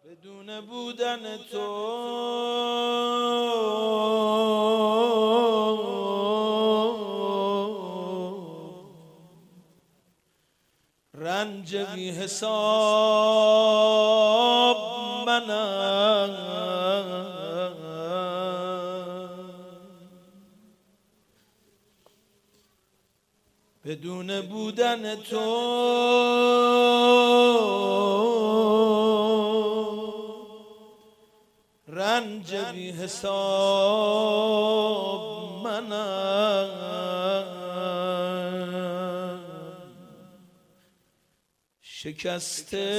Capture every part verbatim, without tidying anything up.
بدون بودن تو رنج بی حساب منم، بدون بودن تو رنج بی حساب منم، شکسته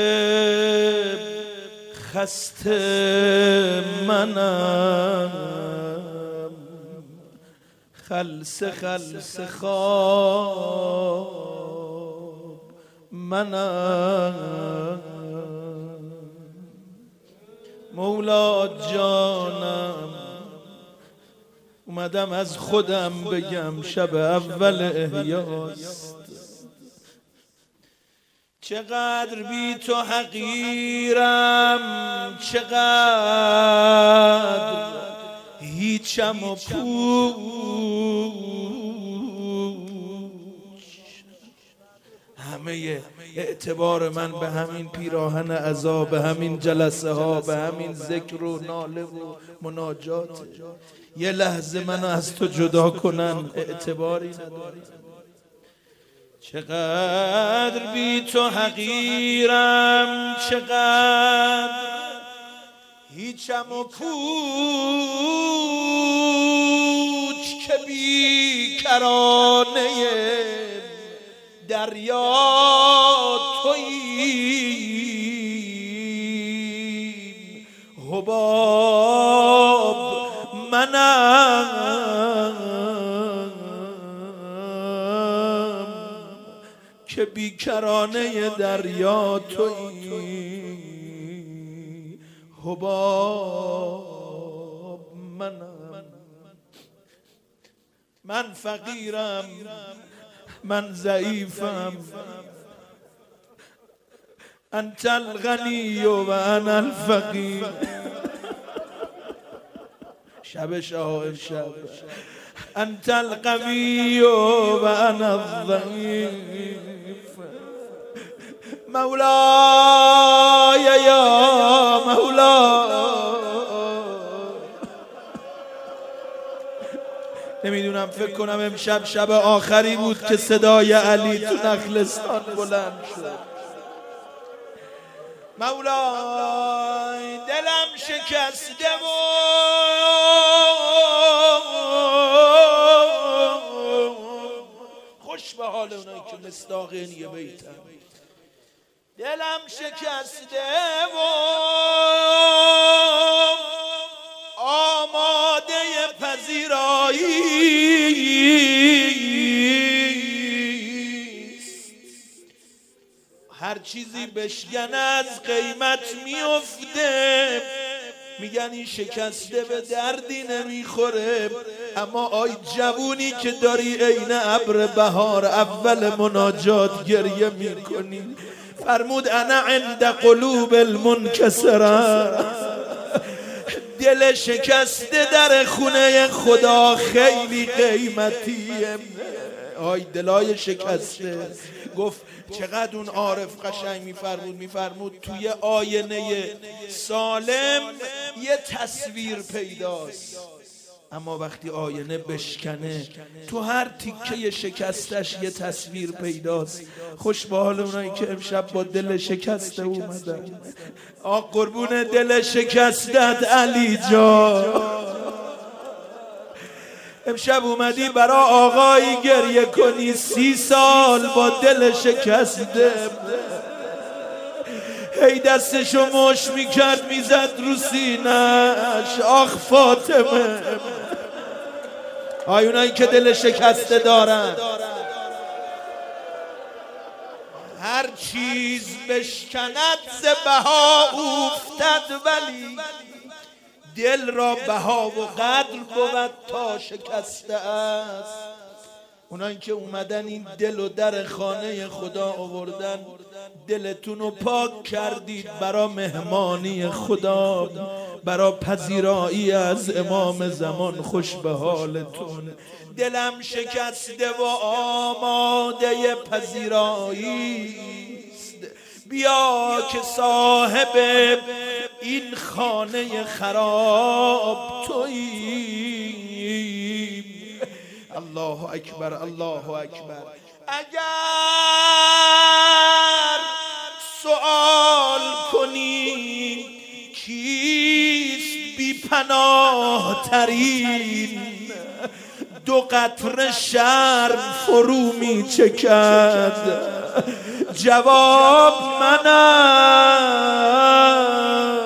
خسته منم، خلص خلص خواب منم. مولا جانم اومدم از خودم بگم شب اول احیاست، چقدر بی تو حقیرم، چقدر هیچم و پوچ. همه اعتبار من به همین پیراهن عذاب، به همین جلسه ها، به همین ذکر و ناله و مناجات. یه لحظه منو از تو جدا کنن اعتباری نداری. چقدر بی تو حقیرم، چقدر هیچم و پوچ، که بی کرانه دریا تویی، حباب منم که بی کرانه دریا تویی، حباب منم. من فقیرم، من ضعیفم، انت الغنی و انا الفقیر. شب شاه شب انت القوی و انا الضعیف. مولای یا مولا. نمیدونم، فکر کنم امشب شب آخری بود که صدای علی تو نخلستان بلند شد. مولای دلم شکسته و خوش به حال اونایی که مصداقین یه بیتن. دلم شکسته و آماده پذیرایی است. هر چیزی بشکن از قیمت میفته، میگن این شکسته به دردی نمیخوره. اما آی جوونی که داری عین ابر بهار اول مناجات گریه میکنی، فرمود انا عند قلوب المنکسره. دل شکسته در خونه خدا خیلی قیمتیه. آی دلای شکسته. گفت چقدر اون عارف قشنگ میفرمود میفرمود توی آینه سالم یه تصویر پیداست، اما وقتی آینه بشکنه تو هر تیکه شکستش یه تصویر پیداست. خوش به حال اونایی که امشب با دل شکسته اومدن. آ قربون دل شکستت علی جان. امشب اومدی برا آقایی گریه کنی، سی سال با دل شکسته. هی دستشو مش میکرد میزد رو سینش. آخ فاطمه. آیونایی که دل شکسته دارن، هر چیز بشکند ز بها افتد، ولی دل را بها و قدر بود تا شکسته است. اونایی که اومدن این دل و در خانه خدا آوردن، دلتونو پاک کردید برا مهمانی خدا، برا پذیرایی از امام زمان. خوش به حالتون. دلم شکسته و آماده پذیرایی است، بیا که صاحب این خانه خراب تویی. الله اکبر، الله اکبر. اگر سوال کنی کیست بی پناه ترین، دو قطره شرم فرو می چکد، جواب منم.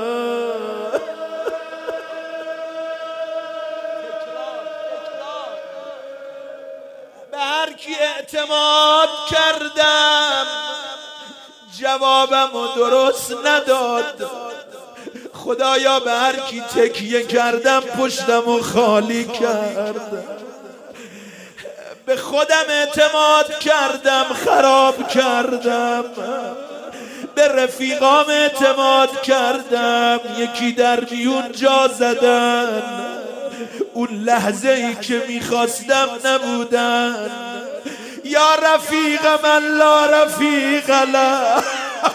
به هر کی اعتماد کردم جوابمو درست نداد. خدایا به هر کی تکیه کردم پشتمو خالی کرد. به خودم اعتماد کردم خراب کردم، به رفیقام اعتماد کردم یکی در میون جا زدن، اون لحظه ای که میخواستم نبودن. یا رفیق من لا رفیق له.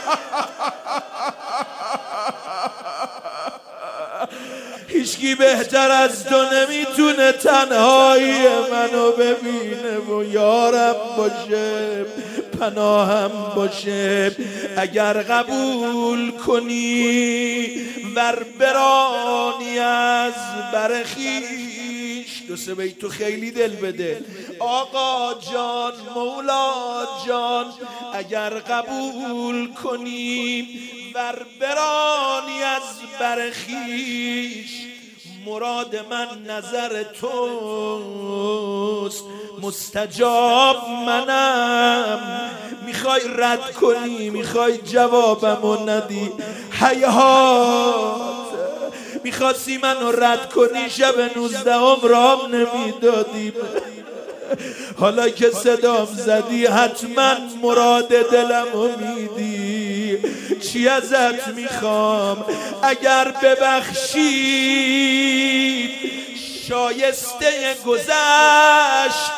هیچکی بهتر از تو نمیتونه تنهایی منو ببینه و یارم باشه، پناهم باشه. اگر قبول کنی ور برانی از برخیش. دو سه بیت تو خیلی دل بده. آقا جان، مولا جان، اگر قبول کنی ور برانی از برخیش، مراد من نظر توست، مستجاب منم. میخوای رد کنی، میخوای جوابمو ندی، حیات. میخواستی منو رد کنی شب نوزدهم رام نمیدادیم. حالا که صدام زدی حتما مراد دلمو میدی. چی ازت میخوام اگر ببخشی، شایسته گذشت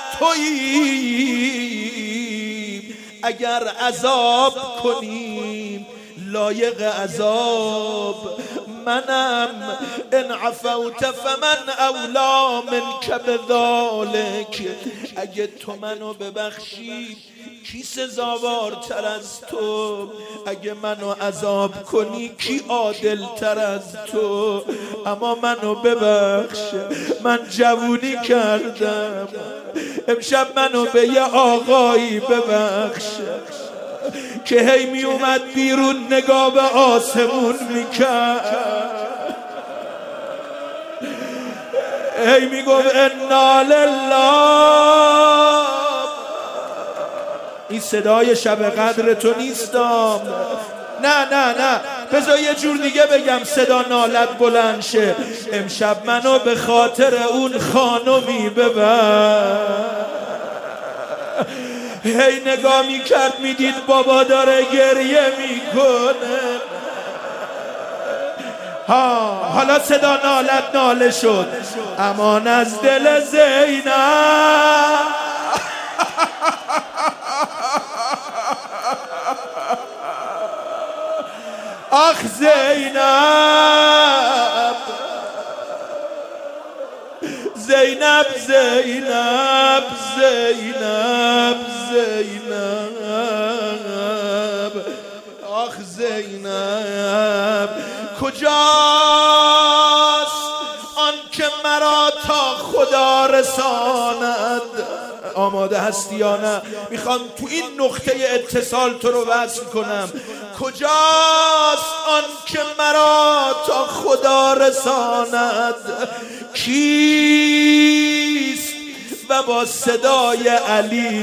تویی. اگر عذاب کنیم لایق عذاب منم. ان عفوت فمن اولا منک بذالک. اگه تو منو ببخشی کی سزاوارتر از تو؟ اگه منو عذاب کنی کی عادل تر از تو؟ اما منو ببخش، من جوونی کردم. امشب منو به یه آقایی ببخش که هی می اومد بیرون نگاه به آسمون میکرد، هی میگفت انا لله. این صدای شب قدر تو نیستم. نه نه نه، بذار یه جور دیگه بگم صدا نالت بلند شه. امشب منو به خاطر اون خانمی ببر. هی نگاه میکرد میدید بابا داره گریه میکنه. ها حالا صدا نالت ناله شد. امان از دل زینب، آخ زینب، زینب زینب زینب زینب، آخ زینب. کجاست آن که مرا تا خدا رساند؟ آماده هستی یا نه؟ میخوام تو این نقطه اتصال تو رو وصل کنم. کجاست آن که مرا تا خدا رساند؟ کیست و با صدای علی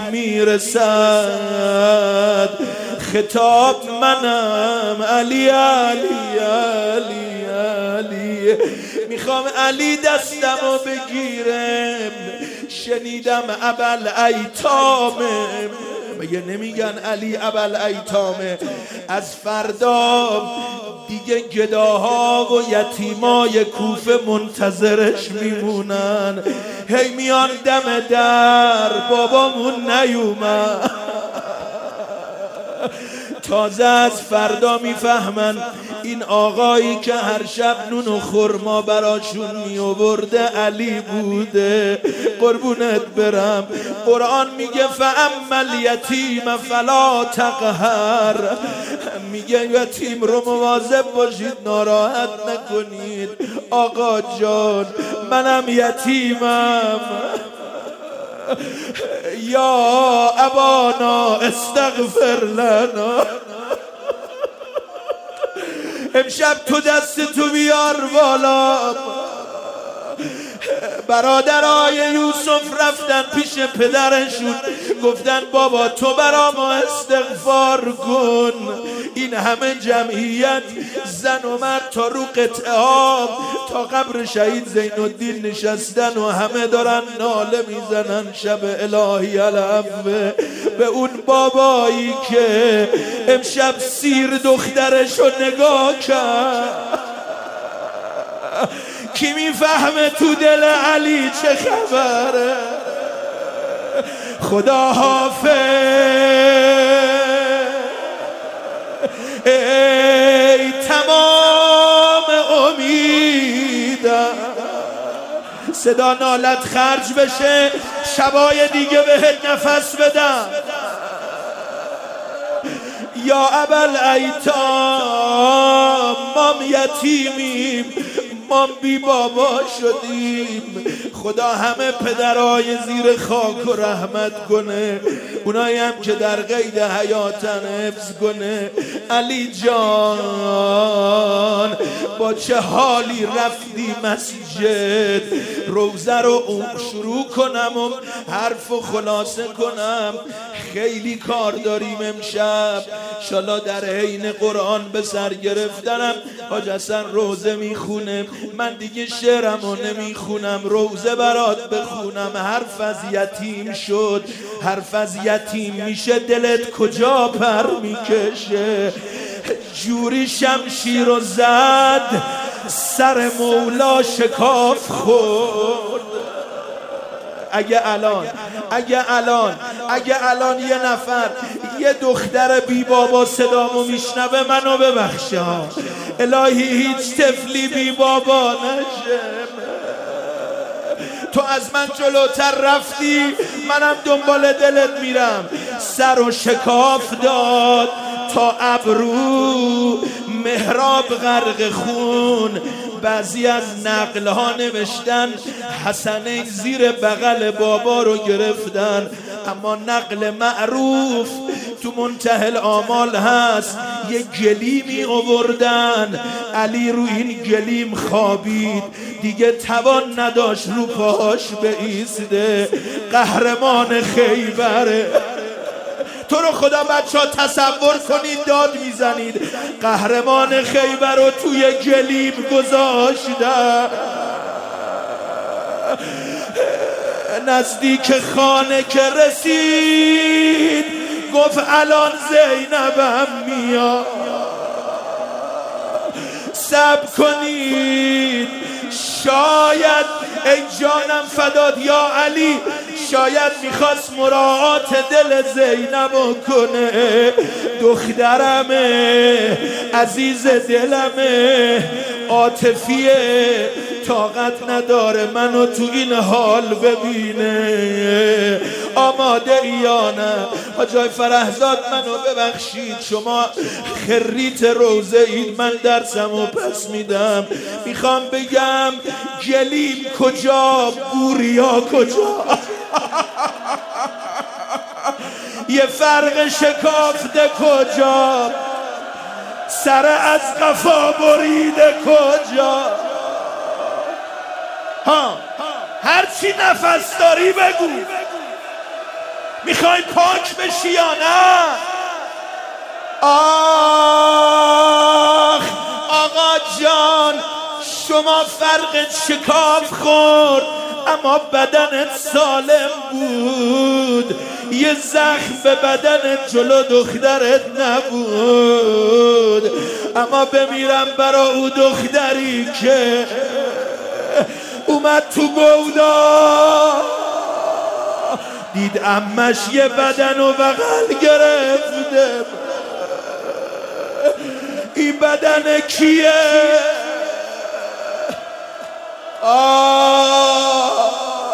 میرسد؟ خطاب منم، علی علی علی علی. میخوام علی دستمو بگیرم. شنیدم ابل ایتام مگه نمیگن علی ابوالایتامه؟ از فردا دیگه گداها و یتیمای کوفه منتظرش میمونن. هی میان دم در، بابامون نیومد. تازه از فردا میفهمن این آقایی که هر شب نون و خرما براشون میآورده علی بوده. قربونت برم. قرآن میگه فاما الیتیم فلا تقهر، میگه یتیم رو مواظب باشید، ناراحت نکنید. آقا جان منم یتیمم، یا ابانا استغفر لنا. امشب تو دست تو بیار بالا. برادرای یوسف رفتن پیش پدرشون، گفتن بابا تو برا ما استغفار کن. این همه جمعیت زن و مرد تا رو قطعه ها تا قبر شهید زین الدین نشستن و همه دارن ناله میزنن شب الهی العفو به اون بابایی که امشب سیر دخترشو نگاه کرد. کی میفهمه تو دل علی چه خبره؟ خدا حافظ ای تمام امیدم. صدا نالت خرج بشه، شبای دیگه بهت نفس بدم. یا ابوالایتام ما یتیمیم، ما بی بابا شدیم. خدا همه پدرای زیر خاک و رحمت کنه، اونایی هم که در قید حیاتن حفظ کنه. علی جان با چه حالی رفتی مسجد؟ روزه رو شروع کنم و حرف و خلاصه کنم، خیلی کار داریم امشب. انشالله در حین قرآن به سر گرفتنم حاج حسن روزه میخونه، من دیگه شعرمو نمیخونم، روزه برات بخونم. حرف از یتیم شد، حرف از یتیم میشه دلت کجا پر میکشه؟ جوری شمشیر و زد سر مولا شکاف خورد. اگه الان اگه الان اگه الان یه نفر یه دختر بی بابا صدامو میشنوه منو ببخشه، الهی هیچ طفلی بی بابا نشه. تو از من جلوتر رفتی، منم دنبال دلت میرم. سر و شکاف داد تا ابرو، محراب غرق خون. بعضی از نقل ها نوشتن حسنین زیر بغل بابا رو گرفتن، اما نقل معروف تو منتهی الآمال هست یه گلیمی آوردن، علی رو این گلیم خوابید، دیگه توان نداشت رو پاهاش بایسته. قهرمان خیبره. تو رو خدا بچه ها تصور کنید داد میزنید. قهرمان خیبر رو توی گلیم گذاشتن، نزدیک خانه که رسید گفت الان زینبم میاد. صبر کنید، شاید ای جانم فداد یا علی، شاید میخواست مراعات دل زینبو کنه. دخترمه، عزیز دلمه، عاطفیه، طاقت نداره منو تو این حال ببینه. آماده ای یا نه؟ حاجای فرهزاد منو ببخشید، شما خریت روزه اید، من درسمو پس میدم. میخوام بگم گلیم کجا، بوریا کجا؟ یه فرق شکافته کجا؟ سر از قفا بریده کجا؟ ها هرچی نفس داری بگو. میخوای پاک بشی یا نه؟ آخ آقا جان، شما فرقت شکاف خورد اما بدنت سالم بود. یه زخم به بدن جلو دخترت نبود، اما بمیرم برا او دختری که اومد تو گودا دید عمش یه بدن و بغل گرفته. این بدن کیه؟ آه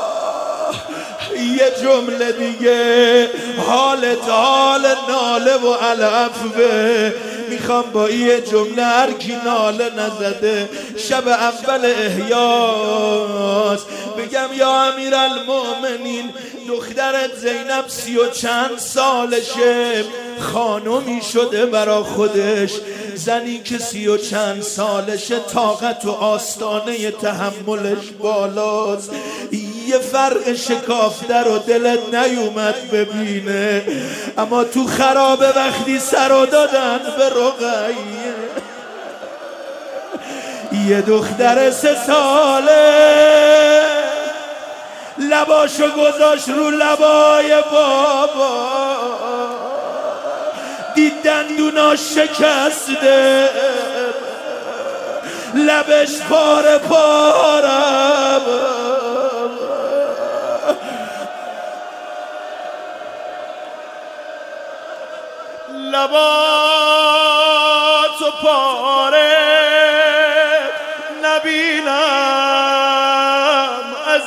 یه جمله دیگه، حالت حال ناله و علفه. میخوام با یه جمله هر کی ناله نزده شب اول احیاس بگم یا امیرالمؤمنین دخترت زینب سی و چند سالشه، خانومی شده برا خودش. زنی که سی و چند سالشه طاقت و آستانه تحملش بالاست. یه فرق شکافته رو دلت نیومد ببینه، اما تو خرابه وقتی سر دادن به رقیه یه دختر سه ساله لباشو گذاشت رو لبای بابا، دید دندونا شکسته، لبش پاره پاره، لباتو پاره نبینم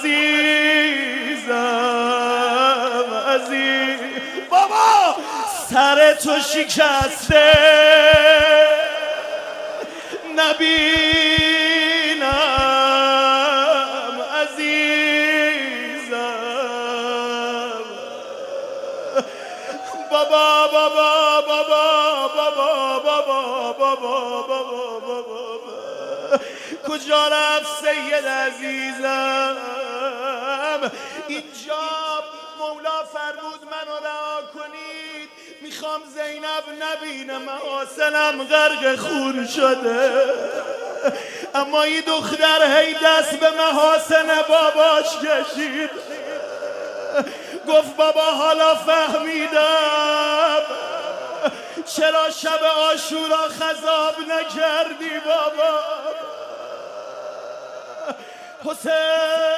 عزیزم عزیز. بابا سر تو شکسته نبینم عزیزم. بابا بابا بابا بابا بابا بابا بابا کجا رفت سید عزیزم؟ اینجا مولا فرمود منو رها کنید، میخوام زینب نبینه، محاسنم غرق خون شده. اما این دختر هی دست به محاسن باباش کشید، گفت بابا حالا فهمیدم چرا شب عاشورا خضاب نکردی بابا. حسین